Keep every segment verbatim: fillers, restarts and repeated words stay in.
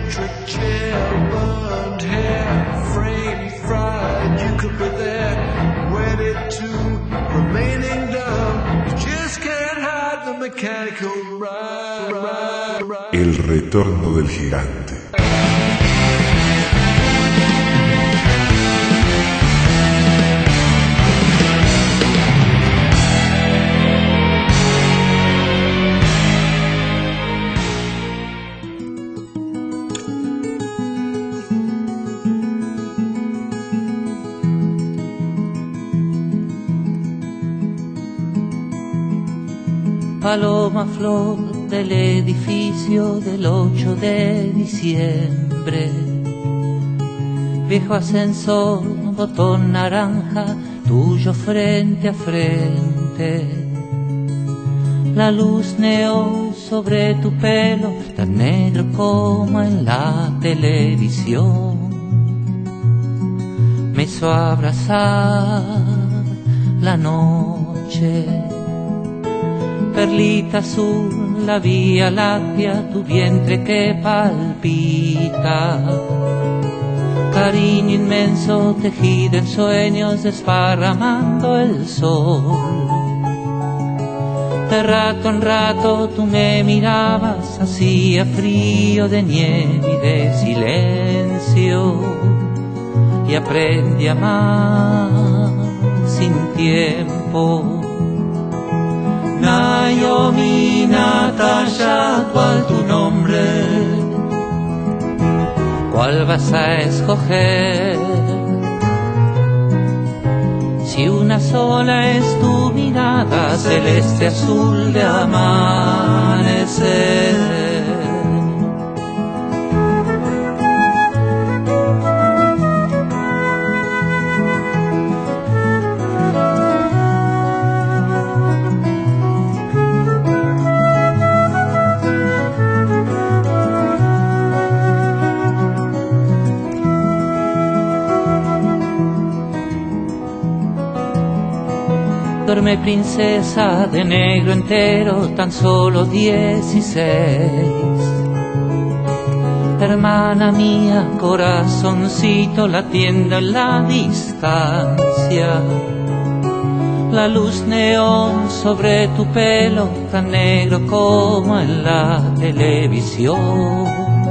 electric chair, burned hair, frame fried. You could be there, wedded to remaining dumb. You just can't hide the mechanical ride, ride, ride. El retorno del gigante. Paloma flor del edificio del ocho de diciembre, viejo ascensor, botón naranja, tuyo frente a frente. La luz neón sobre tu pelo, tan negro como en la televisión, me hizo abrazar la noche. Perlita azul, la vía láctea, tu vientre que palpita. Cariño inmenso, tejido en sueños, desparramando el sol. De rato en rato tú me mirabas, hacía frío de nieve y de silencio. Y aprendí a amar sin tiempo. Naomi, Natasha, ¿cuál tu nombre? ¿Cuál vas a escoger? Si una sola es tu mirada, celeste azul de amanecer. Duerme princesa de negro entero, tan solo dieciséis. Hermana mía, corazoncito latiendo en la distancia. La luz neón sobre tu pelo, tan negro como en la televisión,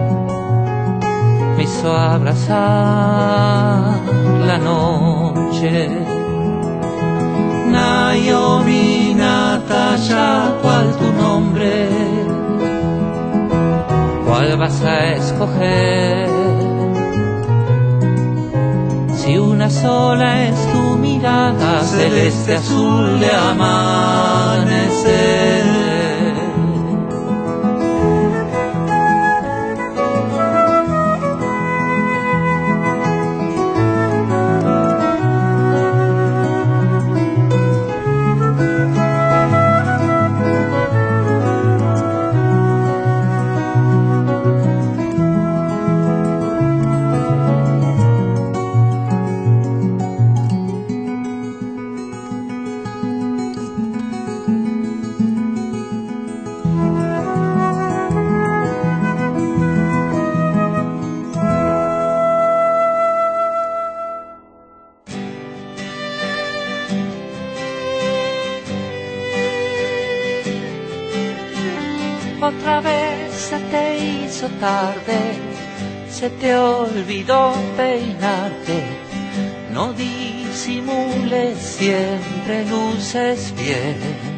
me hizo abrazar la noche. Naomi, Natasha, ¿cuál tu nombre? ¿Cuál vas a escoger? Si una sola es tu mirada, celeste azul de amanecer. Otra vez se te hizo tarde, se te olvidó peinarte. No disimules, siempre luces bien.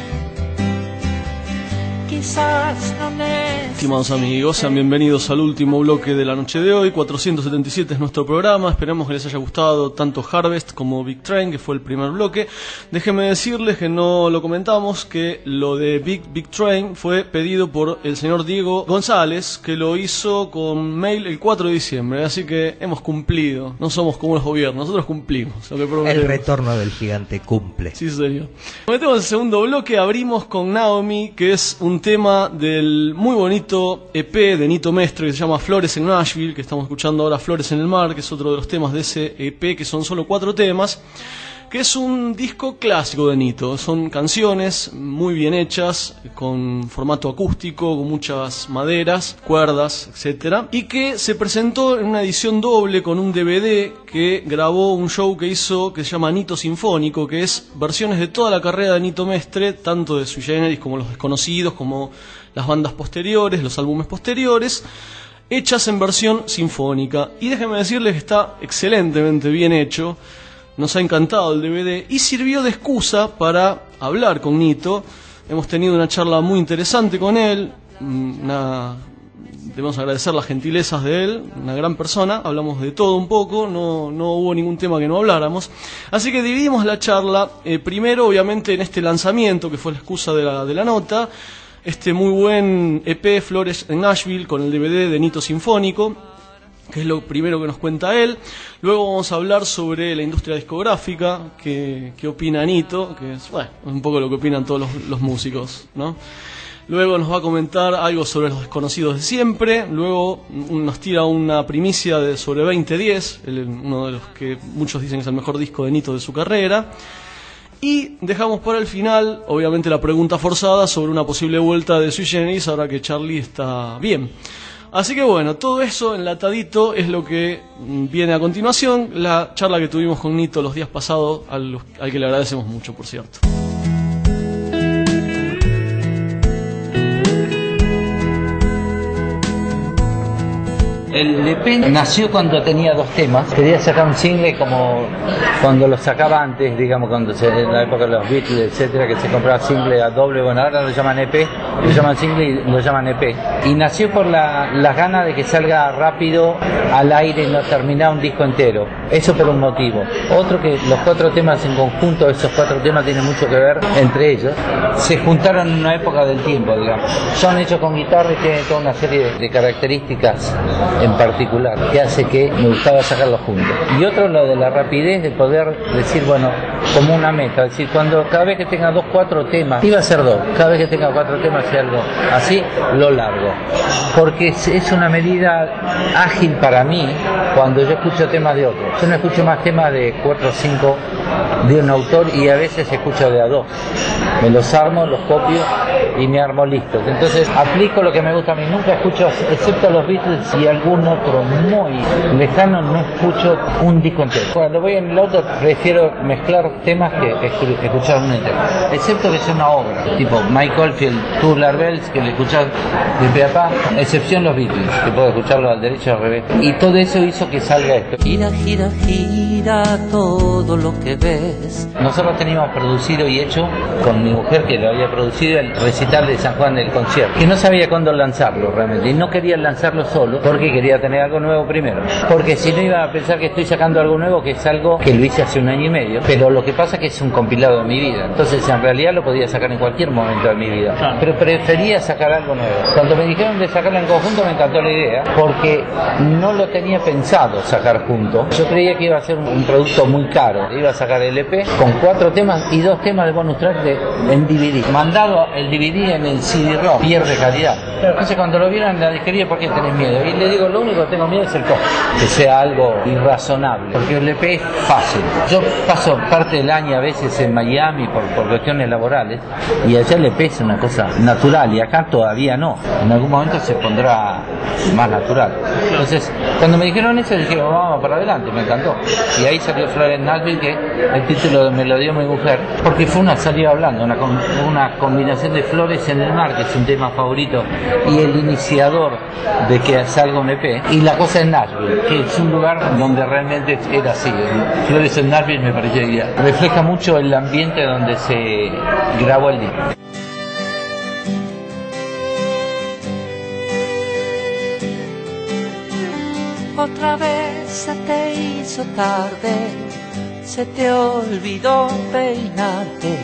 Quizás no necesites. Estimados amigos, sean bienvenidos al último bloque de la noche de hoy. cuatrocientos setenta y siete es nuestro programa. Esperemos que les haya gustado tanto Harvest como Big Train, que fue el primer bloque. Déjenme decirles que no lo comentamos, que lo de Big Big Train fue pedido por el señor Diego González, que lo hizo con mail el cuatro de diciembre. Así que hemos cumplido. No somos como los gobiernos, nosotros cumplimos lo que prometemos. El retorno del gigante cumple. Sí, señor. Metemos el segundo bloque. Abrimos con Naomi, que es un tema del muy bonito E P de Nito Mestre que se llama Flores en Nashville, que estamos escuchando ahora. Flores en el mar, que es otro de los temas de ese E P, que son solo cuatro temas. que es un disco clásico de Nito. Son canciones muy bien hechas, con formato acústico, con muchas maderas, cuerdas, etcétera, y que se presentó en una edición doble con un D V D que grabó un show que hizo que se llama Nito Sinfónico, que es versiones de toda la carrera de Nito Mestre, tanto de Sui Generis como Los Desconocidos, como las bandas posteriores, los álbumes posteriores, hechas en versión sinfónica. Y déjenme decirles que está excelentemente bien hecho. Nos ha encantado el D V D y sirvió de excusa para hablar con Nito. Hemos tenido una charla muy interesante con él. Una... Debemos agradecer las gentilezas de él, una gran persona. Hablamos de todo un poco, no, no hubo ningún tema que no habláramos. Así que dividimos la charla, eh, primero obviamente en este lanzamiento, que fue la excusa de la, de la nota, este muy buen E P Flores en Nashville con el D V D de Nito Sinfónico, que es lo primero que nos cuenta él. Luego vamos a hablar sobre la industria discográfica, que, que opina Nito, que es bueno, un poco lo que opinan todos los, los músicos, ¿no? Luego nos va a comentar algo sobre Los Desconocidos de siempre. Luego nos tira una primicia de sobre veinte diez, el, uno de los que muchos dicen que es el mejor disco de Nito de su carrera. Y dejamos para el final, obviamente, la pregunta forzada sobre una posible vuelta de Sui Generis ahora que Charlie está bien. Así que bueno, todo eso enlatadito es lo que viene a continuación. La charla que tuvimos con Nito los días pasados, al, al que le agradecemos mucho, por cierto. El E P nació cuando tenía dos temas. Quería sacar un single como cuando lo sacaba antes, digamos, cuando se, en la época de los Beatles, etcétera, que se compraba single a doble. Bueno, ahora lo llaman E P, lo llaman single y lo llaman E P. Y nació por la, las ganas de que salga rápido al aire y no terminar un disco entero. Eso por un motivo. Otro, que los cuatro temas en conjunto, esos cuatro temas tienen mucho que ver entre ellos. Se juntaron en una época del tiempo, digamos. Son hechos con guitarra y tienen toda una serie de, de características en particular que hace que me gustaba sacarlos juntos. Y otro, lo de la rapidez de poder decir, bueno, como una meta, es decir, cuando cada vez que tenga dos, cuatro temas, iba a ser dos, cada vez que tenga cuatro temas y algo así, lo largo, porque es, es una medida ágil para mí cuando yo escucho temas de otro. Yo no escucho más temas de cuatro o cinco de un autor y a veces escucho de a dos, me los armo, los copio y me armo listos. Entonces aplico lo que me gusta a mí, nunca escucho, excepto los Beatles y algún otro muy lejano, no escucho un disco entero. Cuando voy en el auto prefiero mezclar temas que escuchar un entero, excepto que sea una obra tipo Mike Oldfield, Tubular Bells, que le escuchas de pe a pa, excepción los Beatles, que puedo escucharlo al derecho y al revés, y todo eso hizo que salga esto. Gira, gira, gira todo lo que ves. Nosotros teníamos producido y hecho con mi mujer, que lo había producido, el recital de San Juan del concierto, que no sabía cuándo lanzarlo realmente, y no quería lanzarlo solo porque quería tener algo nuevo primero, porque si no iba a pensar que estoy sacando algo nuevo, que es algo que lo hice hace un año y medio, pero lo que pasa es que es un compilado de mi vida, entonces en realidad lo podía sacar en cualquier momento de mi vida, claro, pero prefería sacar algo nuevo. Cuando me dijeron de sacarlo en conjunto me encantó la idea, porque no lo tenía pensado sacar junto. Yo creía que iba a ser un producto muy caro, iba a sacar el E P con cuatro temas y dos temas de bonus track de, en D V D, mandado el D V D en el C D ROM, pierde calidad. Entonces cuando lo vieron en la disquería, ¿por qué tenés miedo? Y le digo, lo único que tengo miedo es el costo, que sea algo irrazonable, porque el E P es fácil. Yo paso parte del año a veces en Miami por, por cuestiones laborales, y allá el E P es una cosa natural y acá todavía no, en algún momento se pondrá más natural. Entonces cuando me dijeron eso dije, vamos para adelante, me encantó, y ahí salió Flores en Nashville, que el título me lo dio mi mujer, porque fue una salida hablando, una, una combinación de Flores en el mar, que es un tema favorito y el iniciador de que salga un E P, y la cosa en Nashville, que es un lugar donde realmente era así. Flores en Nashville me pareció ideal, refleja mucho el ambiente donde se grabó el disco. Otra vez se te hizo tarde, se te olvidó peinarte,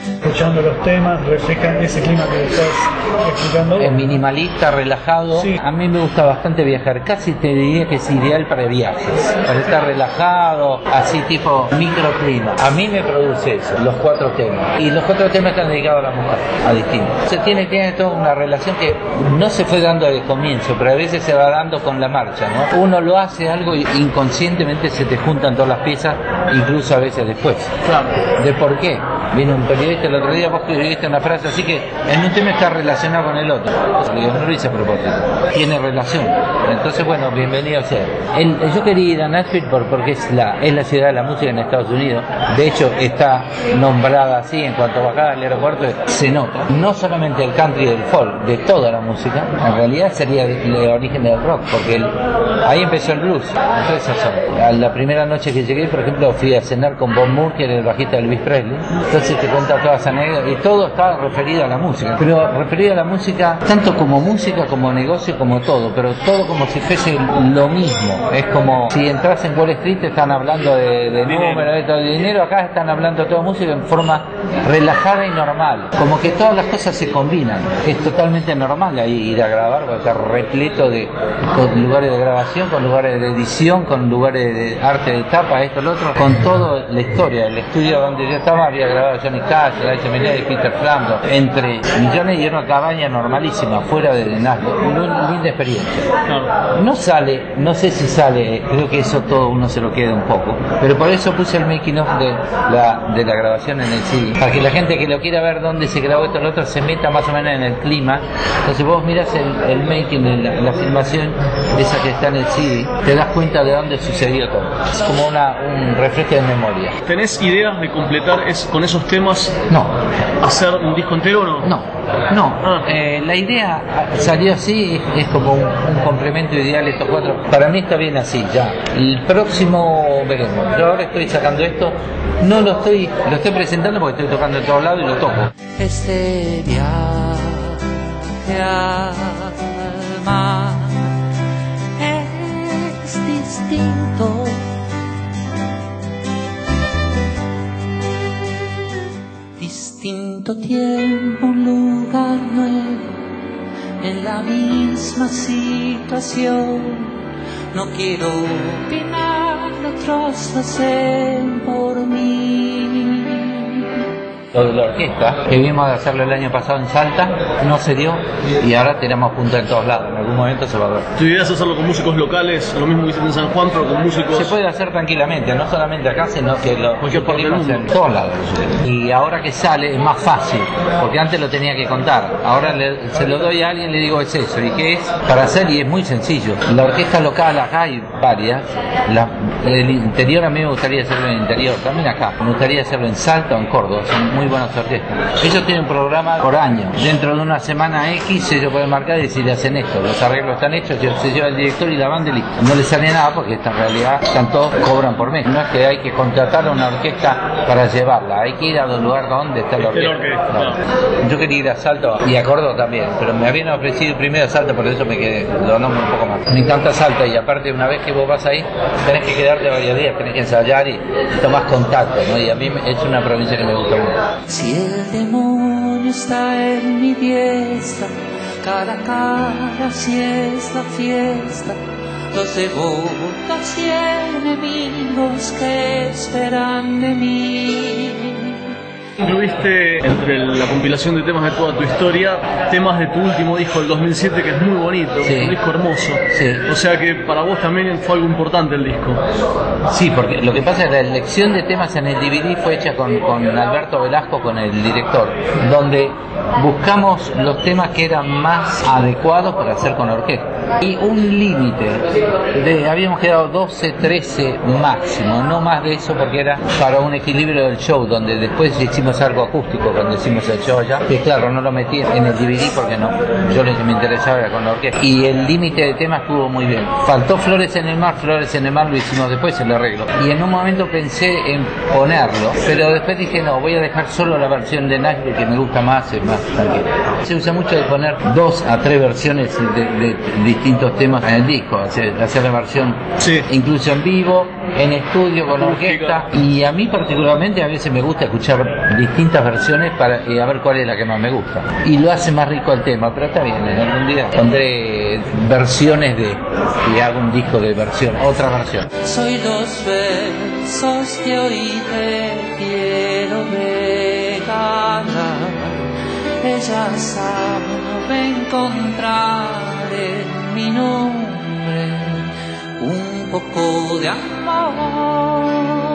escuchando los temas, reflejan ese clima que estás explicando. Es minimalista, relajado. Sí. A mí me gusta bastante viajar, casi te diría que es ideal para viajes, para estar relajado, así tipo microclima. A mí me produce eso, los cuatro temas. Y los cuatro temas están dedicados a la mujer, a distintos. Se tiene, tiene toda una relación que no se fue dando al comienzo, pero a veces se va dando con la marcha, ¿no? Uno lo hace algo y inconscientemente se te juntan todas las piezas, incluso a veces después. Claro. ¿De por qué? Vino un periodista el otro día, vos escribiste una frase así que en un tema está relacionado con el otro. Digo, no lo hice a propósito. Tiene relación. Entonces, bueno, bienvenido sea. El, yo quería ir a Nashville por, porque es la, es la ciudad de la música en Estados Unidos. De hecho, está nombrada así en cuanto a bajar al aeropuerto, se nota. No solamente el country y el folk, de toda la música, en realidad sería el, el origen del rock, porque el, ahí empezó el blues. Entonces, eso. A la primera noche que llegué, por ejemplo, fui a cenar con Bob Moore, que era el bajista de Elvis Presley. Entonces te cuenta toda esa anécdota y todo está referido a la música, pero referido a la música tanto como música, como negocio, como todo, pero todo como si fuese lo mismo. Es como si entras en Wall Street, te están hablando de, de números, de todo el dinero, acá están hablando de toda música en forma relajada y normal, como que todas las cosas se combinan. Es totalmente normal ahí ir a grabar, porque está repleto de con lugares de grabación, con lugares de edición, con lugares de arte de tapa, esto, lo otro, con toda la historia. El estudio donde yo estaba había grabado Johnny Cash, Liza Minnelli, Peter Frampton, entre millones, y era una cabaña normalísima, fuera de Nashville. Una linda experiencia. No sale, no sé si sale, creo que eso todo uno se lo queda un poco, pero por eso puse el making of de la, de la grabación en el C D, para que la gente que lo quiera ver dónde se grabó esto y lo otro se meta más o menos en el clima. Entonces vos mirás el, el making de la, la filmación esa que está en el C D, te das cuenta de dónde sucedió todo. Es como una, un refresco de memoria. ¿Tenés ideas de completar es, con esos temas? No. ¿Hacer un disco entero o no? No, no. Ah. Eh, la idea salió así, es, es como un, un complemento ideal estos cuatro. Para mí está bien así, ya. El próximo veremos. Yo ahora estoy sacando esto, no lo estoy, lo estoy presentando porque estoy tocando en todos lados y lo toco. Este viaje al mar es distinto. Distinto tiempo, un lugar nuevo, en la misma situación. No quiero opinar, otros lo hacen por mí. Lo de la orquesta, que vimos de hacerlo el año pasado en Salta, no se dio y ahora tenemos punta en todos lados, en algún momento se va a ver. ¿Tu idea es hacerlo con músicos locales, lo mismo que hiciste en San Juan, pero con músicos? Se puede hacer tranquilamente, no solamente acá, sino que lo Cualquier parte del mundo. en todos lados. Y ahora que sale es más fácil, porque antes lo tenía que contar. Ahora le, se lo doy a alguien y le digo es eso, ¿y qué es? Para hacer, y es muy sencillo. La orquesta local acá hay varias. La, el interior a mí me gustaría hacerlo en el interior, también acá. Me gustaría hacerlo en Salta o en Córdoba, son muy buenas orquestas. Ellos tienen un programa por año. Dentro de una semana X ellos pueden marcar y decir hacen esto, los arreglos están hechos, se lleva el director y la banda y listo. No les sale nada porque esta en realidad están todos cobran por mes. No es que hay que contratar a una orquesta para llevarla, hay que ir a un lugar donde está la orquesta. orquesta. No. Yo quería ir a Salto y a Córdoba también, pero me habían ofrecido primero a Salto, por eso me quedé, lo nombro un poco más. Me encanta Salto y aparte una vez que vos vas ahí tenés que quedarte varios días, tenés que ensayar y tomás contacto, ¿no? Y a mí es una provincia que me gusta mucho. Si el demonio está en mi diestra, cara a cara si es la fiesta, los devotos y enemigos que esperan de mí. Incluiste entre la compilación de temas de toda tu historia, temas de tu último disco del dos mil siete, que es muy bonito, Sí. un disco hermoso. Sí. O sea que para vos también fue algo importante el disco. Sí, porque lo que pasa es que la elección de temas en el D V D fue hecha con, con Alberto Velasco, con el director, donde buscamos los temas que eran más adecuados para hacer con orquesta. Y un límite, de habíamos quedado doce, trece máximo, no más de eso porque era para un equilibrio del show, donde después hicimos algo acústico cuando hicimos el show allá, que claro, no lo metí en el D V D porque no, yo lo que me interesaba era con la orquesta. Y el límite de temas estuvo muy bien. Faltó Flores en el Mar, Flores en el Mar lo hicimos después, el arreglo. Y en un momento pensé en ponerlo, pero después dije no, voy a dejar solo la versión de Nashville que me gusta más, es más tranquila. Se usa mucho de poner dos a tres versiones de, de, de distintos temas en el disco, hacer, hacer la versión Sí. incluso en vivo, en estudio con orquesta, y a mí particularmente a veces me gusta escuchar distintas versiones para eh, a ver cuál es la que más me gusta, y lo hace más rico el tema, pero está bien, en algún día pondré versiones de y hago un disco de versión, otra versión. Soy los versos que hoy te quiero regalar. Ella sabe encontrar en mi nombre un poco de amor.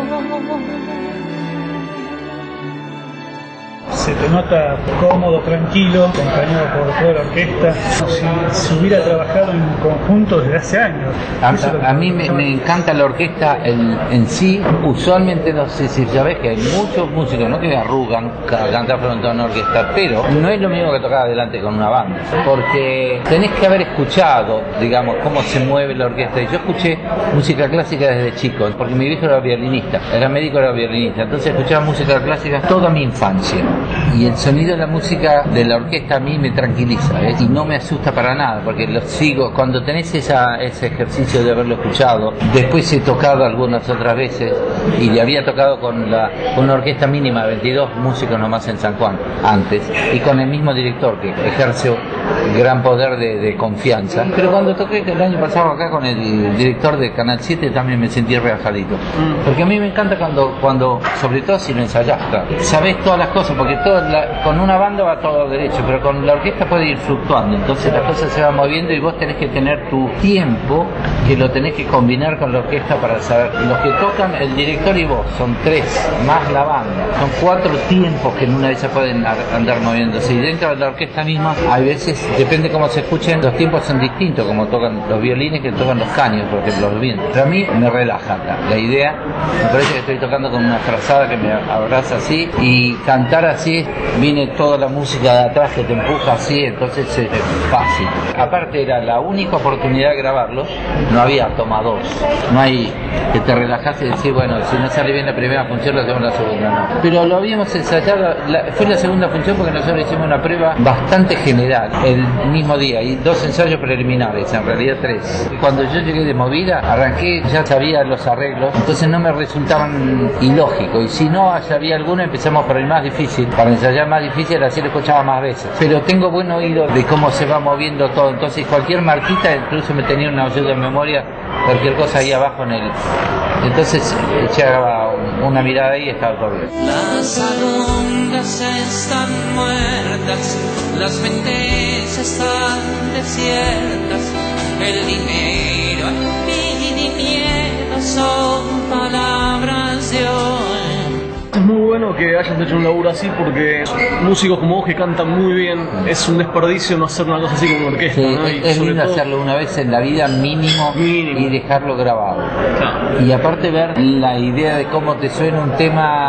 Se te nota cómodo, tranquilo, acompañado por toda la orquesta, como si se hubiera trabajado en conjunto desde hace años. A, Eso es lo que a, a mí me, gusta. me encanta la orquesta el, en sí. Usualmente, no sé si sabes que hay muchos músicos, no que arrugan a cantar frente a una orquesta, pero no es lo mismo que tocar adelante con una banda, porque tenés que haber escuchado, digamos, cómo se mueve la orquesta. Y yo escuché música clásica desde chico, porque mi viejo era violinista, era médico, era violinista, entonces escuchaba música clásica toda mi infancia. Y el sonido de la música de la orquesta a mí me tranquiliza, ¿eh? Y no me asusta para nada, porque lo sigo, cuando tenés esa, ese ejercicio de haberlo escuchado, después he tocado algunas otras veces, y le había tocado con la, con una orquesta mínima de veintidós músicos nomás en San Juan, antes, y con el mismo director que ejerce gran poder de, de confianza. Pero cuando toqué el año pasado acá con el director de Canal siete también me sentí relajadito, porque a mí me encanta cuando, cuando sobre todo si lo ensayás, claro, sabés todas las cosas, porque todo La, con una banda va todo derecho, pero con la orquesta puede ir fluctuando, entonces las cosas se van moviendo y vos tenés que tener tu tiempo, que lo tenés que combinar con la orquesta para saber. Los que tocan, el director y vos, son tres, más la banda, son cuatro tiempos que en una de esas pueden andar moviéndose, y dentro de la orquesta misma, hay veces, depende cómo se escuchen, los tiempos son distintos, como tocan los violines que tocan los caños, por ejemplo, los vientos. Pero a mí me relaja la, la idea, me parece que estoy tocando con una frazada que me abraza así, y cantar así viene toda la música de atrás que te empuja así, entonces es fácil. Aparte era la única oportunidad de grabarlo, no había toma dos, no hay que te relajas y decir, bueno, si no sale bien la primera función, lo hacemos la segunda, no. Pero lo habíamos ensayado, la, fue la segunda función porque nosotros hicimos una prueba bastante general el mismo día, y dos ensayos preliminares, en realidad tres. Cuando yo llegué de movida, arranqué, ya sabía los arreglos, entonces no me resultaban ilógicos, y si no ya había alguno, empezamos por el más difícil, para ensayar más difícil, así lo escuchaba más veces. Pero tengo buen oído de cómo se va moviendo todo, entonces cualquier marquita, incluso me tenía una ayuda en memoria, cualquier cosa ahí abajo en el... Entonces echaba una mirada ahí y estaba todo bien. Las alondras están muertas, las mentes están desiertas, el dinero, el fin y miedo son palabras de hoy. Es muy bueno que hayas hecho un laburo así, porque músicos como vos que cantan muy bien, es un desperdicio no hacer una cosa así como una orquesta, Sí, ¿no? Y es sobre lindo todo- hacerlo una vez en la vida mínimo, Mínimo. y dejarlo grabado. Claro. Y aparte ver la idea de cómo te suena un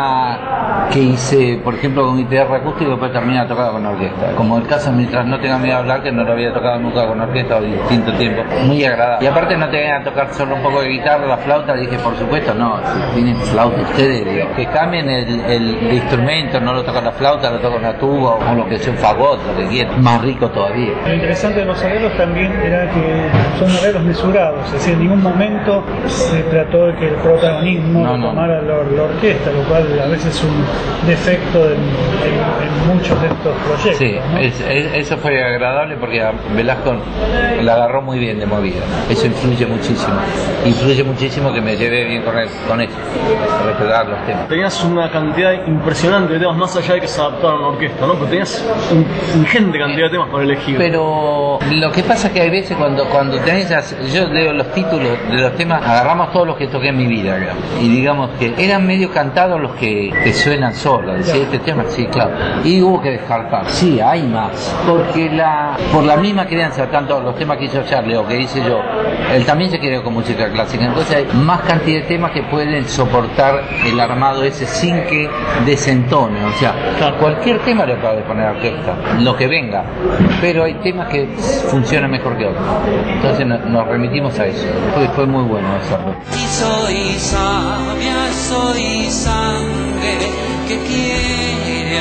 tema que hice, por ejemplo, con guitarra acústica y después termina tocado con orquesta. Como el caso Mientras no tenga miedo a hablar, que no lo había tocado nunca con orquesta o distinto tiempo. Muy agradable. Y aparte no te vayan a tocar solo un poco de guitarra, la flauta, dije, por supuesto, no, tienen flauta ustedes, digo, que cambien el, el, el instrumento, no lo tocan la flauta, lo tocan la tuba o lo que sea, un fagot, lo que quieran. Más rico todavía. Lo interesante de los arreglos también era que son arreglos mesurados, es decir, en ningún momento se trató de que el protagonismo No, lo no. tomara la, la orquesta, lo cual a veces es un defecto en, en- en muchos de estos proyectos. Sí, ¿no? es, es- eso fue agradable porque a Velasco la agarró muy bien de movida. Eso influye muchísimo. Influye muchísimo que me llevé bien con, él, con eso, respetar los temas. Tenías una cantidad impresionante de temas, más allá de que se adaptaron a una orquesta, ¿no? Pero tenías un ingente cantidad de temas para elegir. Pero lo que pasa es que hay veces cuando cuando tenés, las- yo leo los títulos de los temas, agarramos todos los que toqué en mi vida, digamos, y digamos que eran medio cantados los que te suenan solos, decía este tema, sí, claro, y hubo que descartar, sí, hay más, porque la por la misma crianza, tanto los temas que hizo Charlie o que hice yo, él también se crió con música clásica, entonces hay más cantidad de temas que pueden soportar el armado ese sin que desentone, o sea, cualquier tema le puede poner orquesta, lo que venga, pero hay temas que funcionan mejor que otros, entonces no- nos remitimos a eso, fue, fue muy bueno hacerlo. Y soy sabia, soy sangre que quiere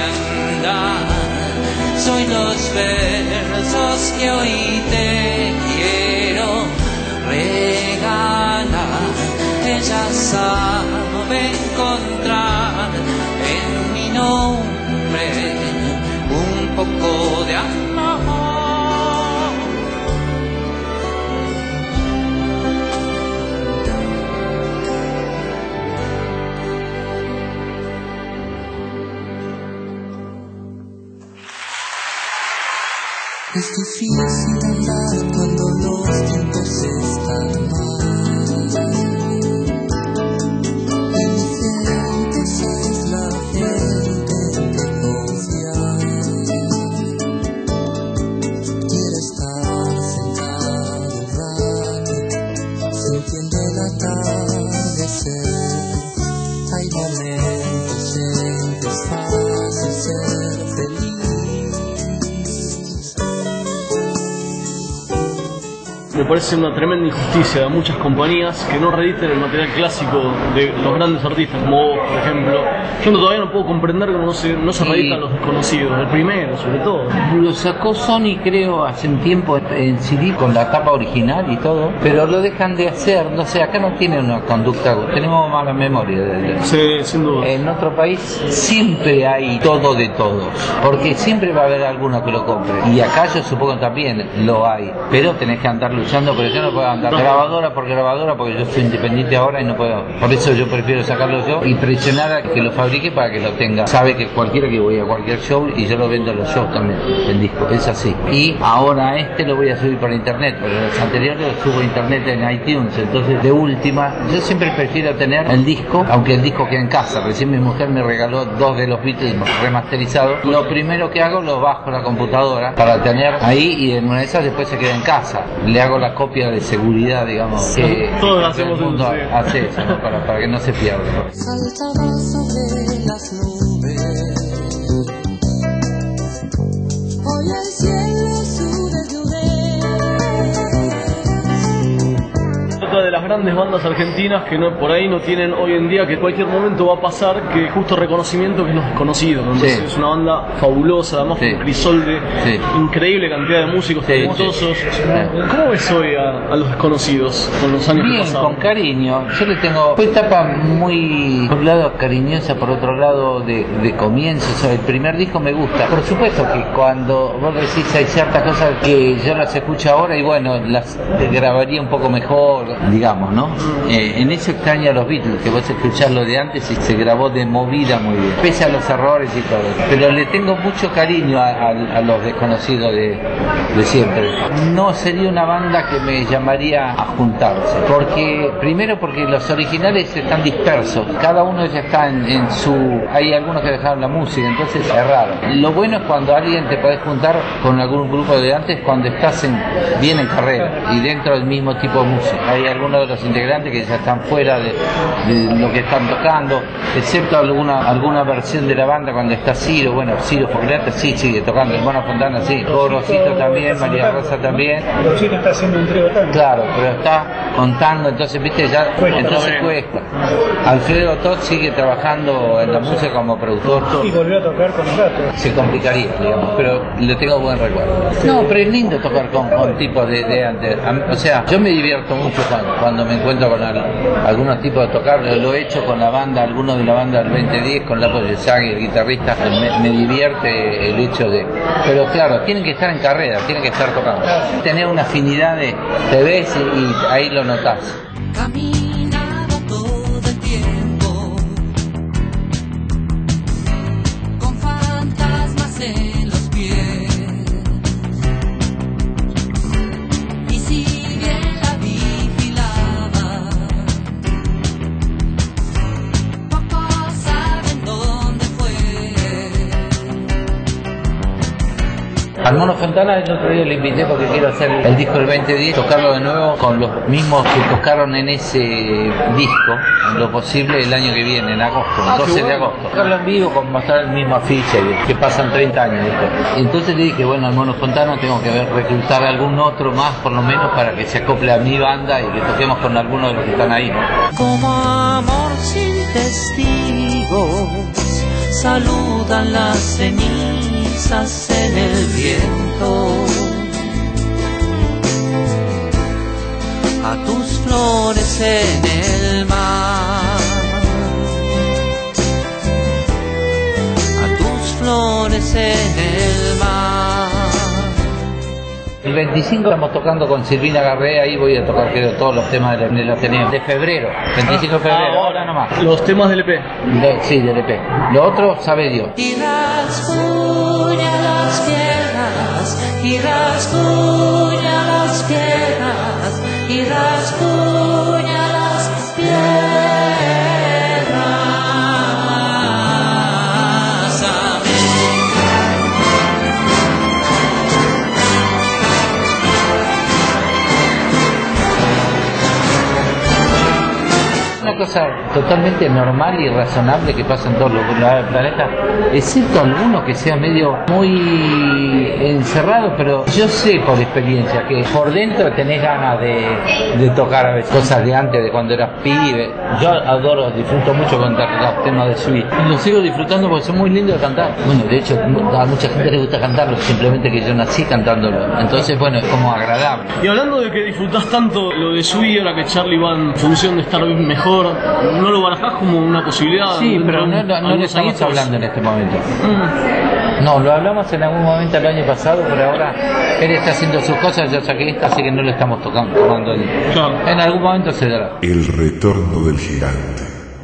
andar. Soy los versos que hoy te quiero Es difícil andar cuando los tiempos están mal. En mi gente es la gente en que confiar. Quiero estar sentado un rato, sintiendo el atardecer. Hay momentos en que es fácil ser feliz. Me parece una tremenda injusticia de muchas compañías que no reediten el material clásico de los grandes artistas, como vos, por ejemplo. Yo no, todavía no puedo comprender que no se, no se reeditan los desconocidos, el primero sobre todo. Lo sacó Sony, creo, hace un tiempo en C D con la tapa original y todo, pero lo dejan de hacer. No sé, acá no tiene una conducta, tenemos mala memoria de él. Sí, sin duda. En otro país siempre hay todo de todos, porque siempre va a haber alguno que lo compre. Y acá yo supongo también lo hay, pero tenés que andar luchando, pero yo no puedo andar no. grabadora por grabadora, porque yo soy independiente ahora y no puedo. Por eso yo prefiero sacarlo yo y presionar a que lo fabrique para que lo tenga. Sabe que cualquiera que voy a cualquier show, y yo lo vendo en los shows también, el disco, es así. Y ahora este lo voy a subir para internet, pero los anteriores los subo a internet en iTunes. Entonces, de última, yo siempre prefiero tener el disco, aunque el disco quede en casa. Recién mi mujer me regaló dos de los Beatles remasterizados. Lo primero que hago, lo bajo a la computadora para tener ahí, y en una de esas después se queda en casa. Le hago la copia de seguridad, digamos, que todos que hacemos el mundo eso, sí. hace eso, ¿no? para, para que no se pierda. Saltaba sobre las nubes. Hoy el cielo sube de una. Otra de las grandes bandas argentinas que no, por ahí no tienen hoy en día, que en cualquier momento va a pasar, que justo reconocimiento, que es Los Desconocidos, ¿no? Sí. Es una banda fabulosa, además Sí. con Crisol de Sí. increíble cantidad de músicos Sí, talentosos. sí. ¿Cómo ves hoy a, a Los Desconocidos con los años Bien, que pasaron? con cariño. Yo le tengo fue etapa muy, por un lado cariñosa, por otro lado de, de comienzo. O sea, el primer disco me gusta. Por supuesto que cuando vos decís hay ciertas cosas que yo las escucho ahora y bueno, las grabaría un poco mejor, digamos, ¿no? Eh, en eso extraño a los Beatles, que vos escuchás lo de antes y se grabó de movida muy bien, pese a los errores y todo. Pero le tengo mucho cariño a, a, a Los Desconocidos de, de siempre. No sería una banda que me llamaría a juntarse, porque primero porque los originales están dispersos, cada uno ya está en, en su... Hay algunos que dejaron la música, entonces es raro. Lo bueno es cuando alguien te podés juntar con algún grupo de antes, cuando estás en, bien en carrera y dentro del mismo tipo de música. Hay algunos de los integrantes que ya están fuera de, de lo que están tocando, excepto alguna alguna versión de la banda cuando está Ciro. Bueno, Ciro Fogliata sí sigue tocando, el Mono Fontana sí, Rosito también, María Rosa también. Rosito está haciendo un trío tango. Claro, pero está contando, entonces viste ya, Cuesta, entonces no, cuesta. Alfredo Todd sigue trabajando en la música como productor. Y volvió a tocar con el gato. Se complicaría, digamos, pero le tengo buen recuerdo. No, pero es lindo tocar con, con tipos de, de antes. A- O sea, yo me divierto mucho cuando, cuando me encuentro con al- algunos tipos de tocar. Lo he hecho con la banda, algunos de la banda del veinte diez, con Lapo Yesagui, el guitarrista. Me, me divierte el hecho de... Pero claro, tienen que estar en carrera, tienen que estar tocando. Tener una afinidad de... Te ves y, y ahí lo notás. Caminaba todo el tiempo con fantasmas en los pies, y si bien la vigilaba, pocos saben dónde fue. Al Mono Fontana el otro día le invité porque quiero hacer el disco del veinte diez, tocarlo de nuevo con los mismos que tocaron en ese disco, en lo posible el año que viene, en agosto, el doce de agosto. Tocarlo en vivo con mostrar el mismo afiche, que pasan treinta años después. Y entonces le dije, bueno, al Mono Fontana tengo que ver, reclutar a algún otro más, por lo menos, para que se acople a mi banda y que toquemos con algunos de los que están ahí, ¿no? Como amor sin testigos, saludan las cenizas en el viento. A tus flores en el mar, a tus flores en el mar. El veinticinco estamos tocando con Silvina Garré, ahí voy a tocar creo todos los temas del, del Ateneo, de febrero, veinticinco de febrero, ahora nomás. Los temas del E P. Lo- sí, del E P. Lo otro sabe Dios. Y rasguña las piernas y rasguña las piedras y rasguña las piedras. Una cosa totalmente normal y razonable que pasa en todos los planetas, excepto algunos que sean medio muy encerrados, pero yo sé por experiencia que por dentro tenés ganas de, de tocar a veces cosas de antes, de cuando eras pibe. Yo adoro, disfruto mucho cantar los temas de Sui y los sigo disfrutando porque son muy lindos de cantar. Bueno, de hecho a mucha gente le gusta cantarlo, simplemente que yo nací cantándolo, entonces bueno, es como agradable. Y hablando de que disfrutás tanto lo de Sui, ahora que Charlie va en función de estar mejor, ¿no lo barajás como una posibilidad? Sí, pero no, no, no lo estamos añitos? hablando en este momento. Mm. No, lo hablamos en algún momento el año pasado, pero ahora él está haciendo sus cosas, yo saqué esta, así que no lo estamos tocando, tomando. Claro. En algún momento se dará. El retorno del gigante.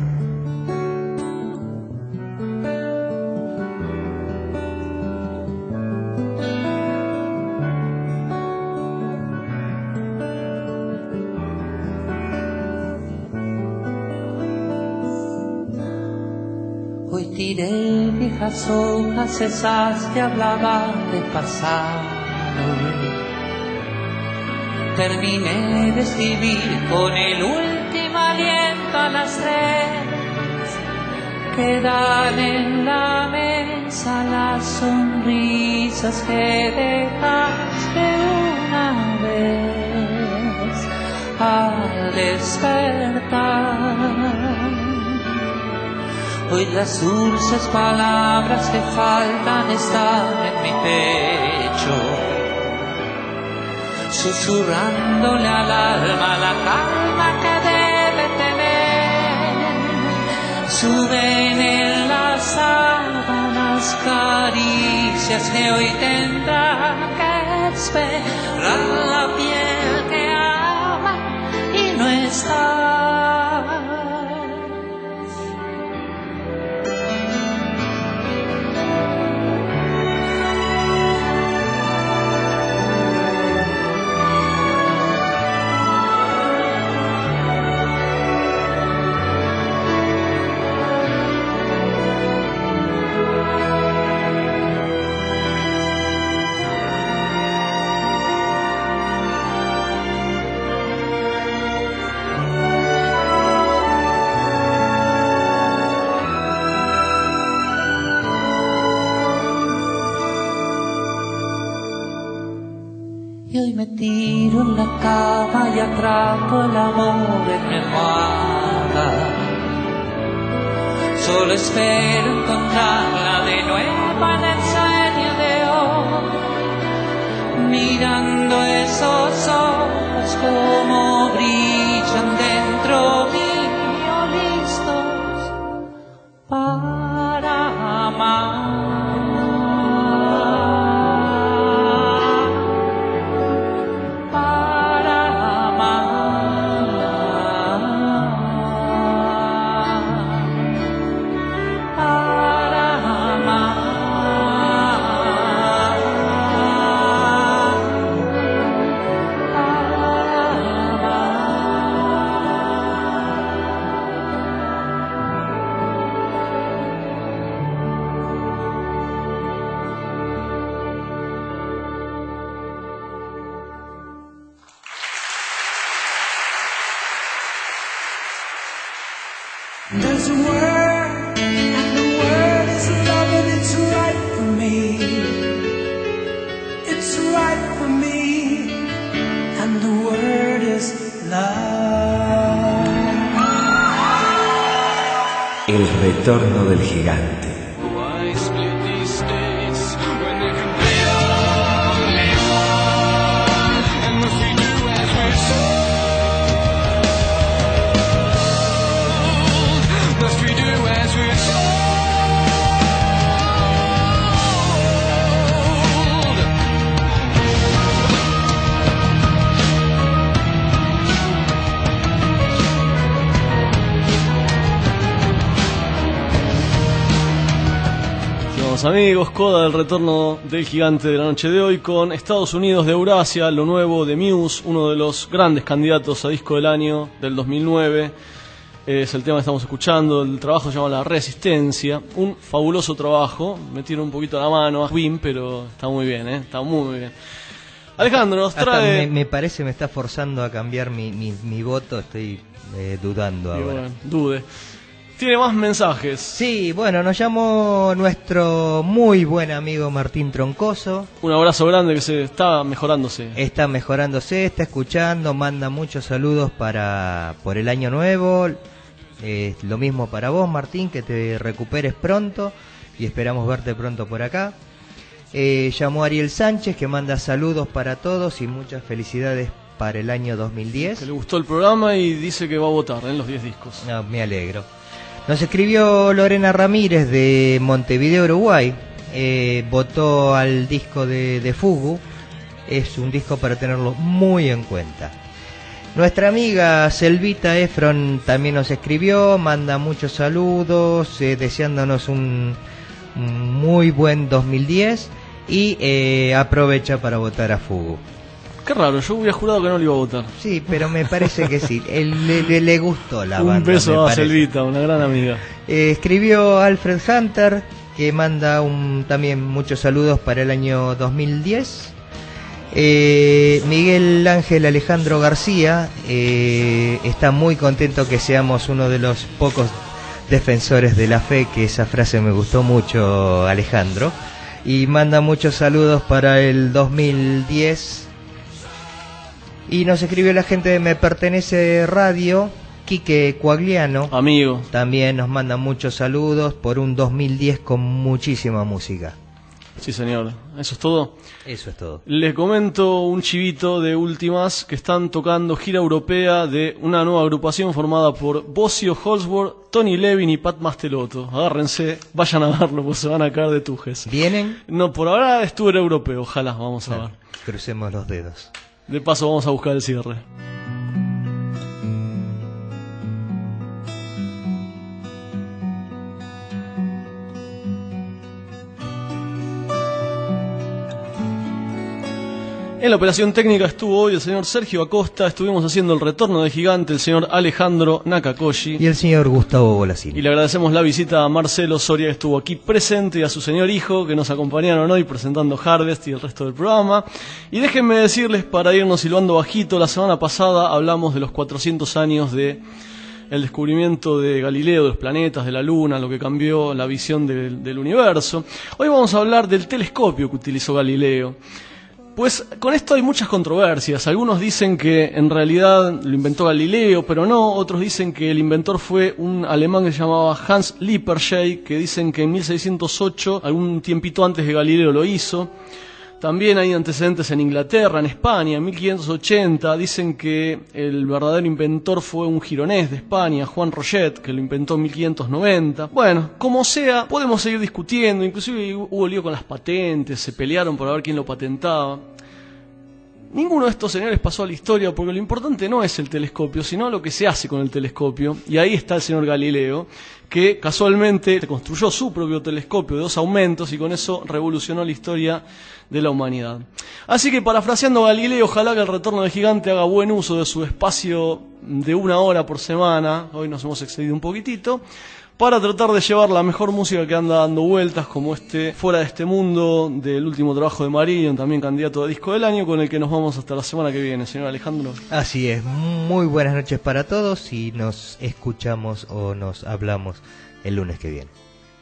Hoy tiré viejas hojas esas que hablaban de pasado. Terminé de escribir con el último aliento a las tres. Quedan en la mesa las sonrisas que dejaste una vez al despertar. Hoy las dulces palabras que faltan están en mi pecho, susurrándole al alma la calma que debe tener. Suben en las sábanas caricias que hoy tendrán que esperar la piel que ama y no está. Y hoy me tiro en la cama y atrapo el amor en mi almohada. Solo espero encontrarla de nuevo en el sueño de hoy, mirando esos ojos como brillan dentro mío, listos para amar. There's a word, and the word is love, and it's right for me. It's right for me, and the word is love. El retorno del gigante. Why split these states when there can be only one? And must we do as we're told? Must we do as we're told? estamos, amigos? Coda del retorno del gigante de la noche de hoy con Estados Unidos de Eurasia, lo nuevo de Muse, uno de los grandes candidatos a disco del año del dos mil nueve. Es el tema que estamos escuchando. El trabajo se llama La Resistencia, un fabuloso trabajo. Me tiro un poquito la mano a Wim, pero está muy bien, ¿eh? Está muy, muy bien. Alejandro nos trae... Me, me parece me está forzando a cambiar mi, mi, mi voto, estoy eh, dudando y ahora. Bueno, dude. Tiene más mensajes. Sí, bueno, nos llamó nuestro muy buen amigo Martín Troncoso. Un abrazo grande, que se está mejorándose. Está mejorándose, está escuchando, manda muchos saludos para por el año nuevo. Eh, lo mismo para vos, Martín, que te recuperes pronto y esperamos verte pronto por acá. Eh, llamó Ariel Sánchez, que manda saludos para todos y muchas felicidades para el año dos mil diez. Que le gustó el programa y dice que va a votar en los diez discos. No, me alegro. Nos escribió Lorena Ramírez de Montevideo, Uruguay. Eh, votó al disco de, de Fugu. Es un disco para tenerlo muy en cuenta. Nuestra amiga Selvita Efron también nos escribió, manda muchos saludos, eh, deseándonos un, un muy buen dos mil diez y eh, aprovecha para votar a Fugu. Qué raro, yo hubiera jurado que no le iba a votar. Sí, pero me parece que sí. Él, le, le, le gustó la un banda. Un beso me a parece. Selvita, una gran amiga. Eh, escribió Alfred Hunter, que manda un, también muchos saludos para el año dos mil diez. Eh, Miguel Ángel Alejandro García eh, está muy contento que seamos uno de los pocos defensores de la fe, que esa frase me gustó mucho, Alejandro. Y manda muchos saludos para el dos mil diez. Y nos escribió la gente de Me Pertenece Radio, Quique Coagliano. Amigo. También nos manda muchos saludos por un dos mil diez con muchísima música. Sí, señor. ¿Eso es todo? Eso es todo. Les comento un chivito de últimas que están tocando gira europea de una nueva agrupación formada por Bossio Holsworth, Tony Levin y Pat Mastelotto. Agárrense, vayan a verlo, pues se van a caer de tujes. ¿Vienen? No, por ahora es tour europeo, ojalá, vamos a Bueno, ver. Crucemos los dedos. De paso vamos a buscar el cierre. En la operación técnica estuvo hoy el señor Sergio Acosta, estuvimos haciendo el retorno del gigante, el señor Alejandro Nakakoshi. Y el señor Gustavo Bolasini. Y le agradecemos la visita a Marcelo Soria, que estuvo aquí presente, y a su señor hijo, que nos acompañaron hoy presentando Harvest y el resto del programa. Y déjenme decirles, para irnos silbando bajito, la semana pasada hablamos de los cuatrocientos años de el descubrimiento de Galileo, de los planetas, de la Luna, lo que cambió la visión del, del universo. Hoy vamos a hablar del telescopio que utilizó Galileo. Pues con esto hay muchas controversias. Algunos dicen que en realidad lo inventó Galileo, pero no. Otros dicen que el inventor fue un alemán que se llamaba Hans Lippershey, que dicen que en mil seiscientos ocho, algún tiempito antes de Galileo, lo hizo. También hay antecedentes en Inglaterra, en España, en mil quinientos ochenta. Dicen que el verdadero inventor fue un gironés de España, Juan Roget, que lo inventó en mil quinientos noventa. Bueno, como sea, podemos seguir discutiendo. Inclusive hubo lío con las patentes, se pelearon por ver quién lo patentaba. Ninguno de estos señores pasó a la historia, porque lo importante no es el telescopio, sino lo que se hace con el telescopio. Y ahí está el señor Galileo, que casualmente construyó su propio telescopio de dos aumentos y con eso revolucionó la historia de la humanidad. Así que, parafraseando a Galileo, ojalá que el retorno del gigante haga buen uso de su espacio de una hora por semana. Hoy nos hemos excedido un poquitito, para tratar de llevar la mejor música que anda dando vueltas, como este Fuera de este Mundo, del último trabajo de Marillion, también candidato a disco del año, con el que nos vamos hasta la semana que viene, señor Alejandro. Así es, muy buenas noches para todos y nos escuchamos o nos hablamos el lunes que viene.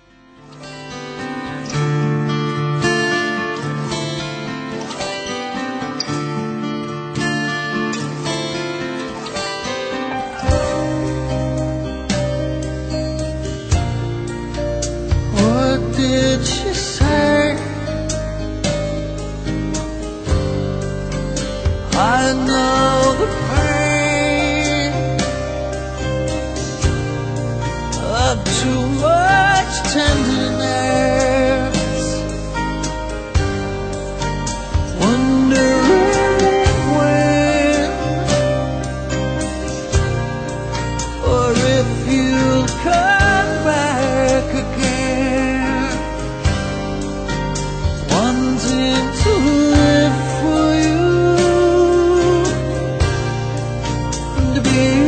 Did she say? I know the pain of too much be